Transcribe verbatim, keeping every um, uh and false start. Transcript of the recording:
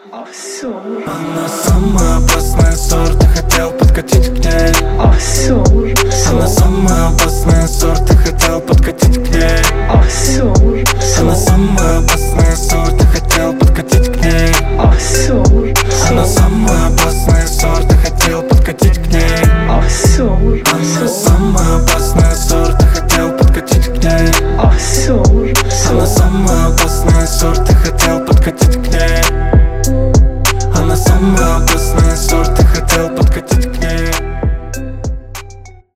Овсур. Она самая опасная сорт, ты хотел подкатить к ней. Овсур. Она самая опасная сорт, ты хотел подкатить к ней. Овсур. Она самая опасная сорт, ты хотел подкатить к ней. Овсур. Она самая опасная сорт, ты хотел подкатить к ней. Овсур. Она самая опасная сорт, ты хотел подкатить к ней. Овсур. Она самая опасная сорт, ты хотел подкатить к ней.